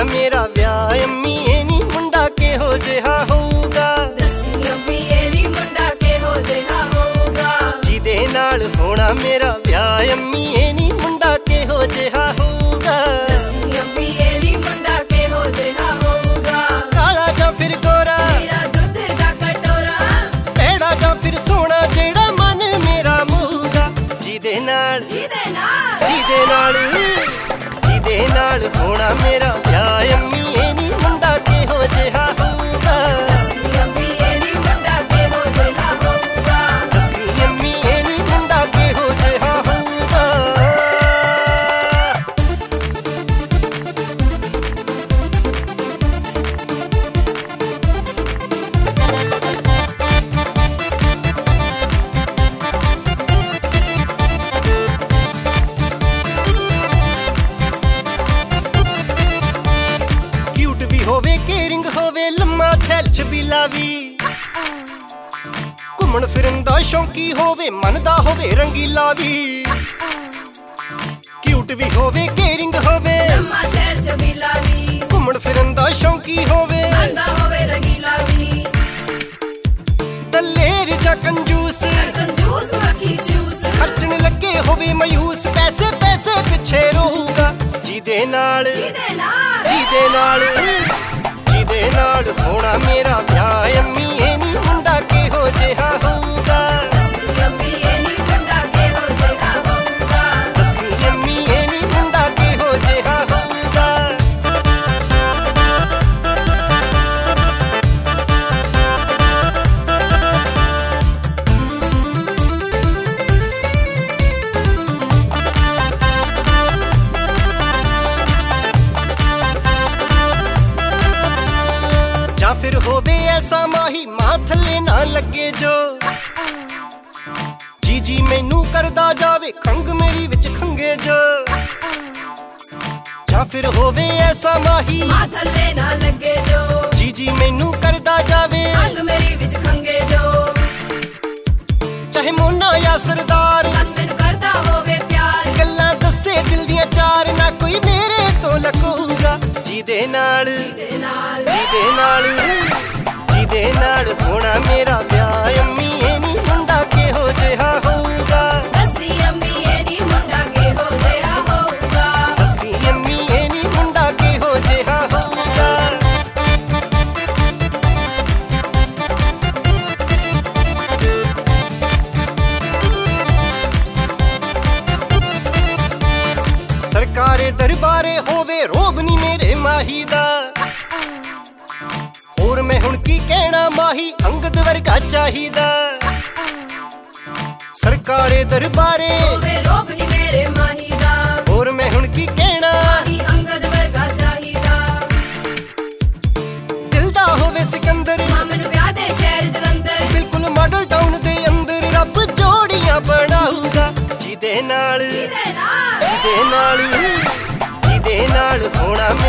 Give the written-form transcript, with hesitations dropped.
मेरा ब्याह अम्मी ये नी मुंडा किहो जिहा होऊगा दस्सी अम्मी ये नी मुंडा किहो जिहा होऊगा जिदे नाल होना मेरा ब्याह अम्मी ये नी मुंडा किहो जिहा होऊगा दस्सी अम्मी ये नी मुंडा किहो जिहा होऊगा काला जां फिर गोरा मेरा दुध दा कटोरा भैड़ा जां फिर सोना जेड़ा मन मेरा मोहगा जिदे नाल होना मेरा ब्याह अम्मी ये नी मुंडा किहो जिहा होऊगा दस्सी अम्मी ये नी मुंडा किहो जिहा होऊगा दस्सी अम्मी ये नी मुंडा किहो जिहा होऊगा होवे केरिंग होवे लम्मा छैल छबीला भी घुमन फिरन दा शौकी होवे मन दा होवे रंगीला भी क्यूट भी होवे केरिंग होवे लम्मा छैल छबीला भी घुमन फिरन दा शौकी होवे मन दा होवे रंगीला भी दलेर जा कंजूस वखी जूस खर्चन लगे होवे मायूस पैसे पैसे पिछे रहूगा जिदे नाल होना मेरा ब्याह अम्मी ये नी मुंडा किहो जिहा होऊगा दस्सी अम्मी ये नी मुंडा किहो जिहा होऊगा दस्सी अम्मी ये नी मुंडा किहो जिहा होऊगा ਜਾਂ ਫਿਰ ਹੋਵੇ ਐਸਾ ਮਾਹੀ ਮਾਂ ਥੱਲੇ ਨਾ ਲੱਗੇ ਜੋ ਜੀ ਜੀ ਮੈਨੂੰ ਕਰਦਾ ਜਾਵੇ ਖੰਗ ਮੇਰੀ ਵਿੱਚ ਖੰਗੇ ਜੋ ਜਾਂ ਫਿਰ ਹੋਵੇ ਐਸਾ ਮਾਹੀ ਮਾਂ ਥੱਲੇ ਨਾ ਲੱਗੇ ਜੋ ਜੀ ਜੀ ਮੈਨੂੰ ਕਰਦਾ ਜਾਵੇ ਖੰਗ ਮੇਰੀ ਵਿੱਚ ਖੰਗੇ ਜੋ ਚਾਹੇ ਮੋਨਾ ਜਾਂ ਸਰਦਾਰ ਬਸ ਮੈਨੂੰ ਕਰਦਾ ਹੋਵੇ ਪਿਆਰ ਗੱਲਾਂ ਦੱਸੇ ਦਿਲ ਦੀਆਂ ਚਾਰ ਨਾ ਕੋਈ ਮੇਰੇ ਤੋਂ ਲਕੂਗਾ ਜਿਹਦੇ ਨਾਲ ਹੋਣਾ ਮੇਰਾ ਵਿਆਹ ਅੰਮੀ ਇਹ ਨੀ ਮੁੰਡਾ ਕਿਹੋ ਜਿਹਾ ਹੋਊਗਾ ਦਸੀ ਅੰਮੀ ਇਹ ਨੀ ਮੁੰਡਾ ਕਿਹੋ ਜਿਹਾ ਹੋਊਗਾ ਦਸੀ ਅੰਮੀ ਇਹ ਨੀ ਮੁੰਡਾ ਕਿਹੋ ਜਿਹਾ ਹੋਊਗਾ ਸਰਕਾਰੇ ਦਰਬਾਰੇ ਹੋਵੇ ਰੋਬ ਨੀ ਮੇਰੇ ਮਾਹੀ ਦਾ ਹੋਰ ਮੈਂ ਹੁਣ ਕੀ ਕਹਿਣਾ ਮਾਹੀ ਅੰਗਦ ਵਰਗਾ ਚਾਹੀਦਾ ਸਰਕਾਰੇ ਦਰਬਾਰੇ ਹੋਵੇ ਰੋਬ ਨੀ ਮੇਰੇ ਮਾਹੀ ਦਾ ਹੋਰ ਮੈਂ ਹੁਣ ਕੀ ਕਹਿਣਾ ਮਾਹੀ ਅੰਗਦ ਵਰਗਾ ਚਾਹੀਦਾ ਦਿਲ ਦਾ ਹੋਵੇ ਸਿਕੰਦਰ ਮਾਂ ਮੈਨੂੰ ਵਿਆਹ ਦੇ ਸ਼ਹਿਰ ਜਲੰਧਰ ਬਿਲਕੁਲ ਮਾਡਲ ਟਾਊਨ ਦੇ ਅੰਦਰ ਰੱਬ ਜੋੜੀਆਂ ਬਣਾਊਗਾ ਜਿਹਦੇ ਨਾਲ ਹੋਣਾ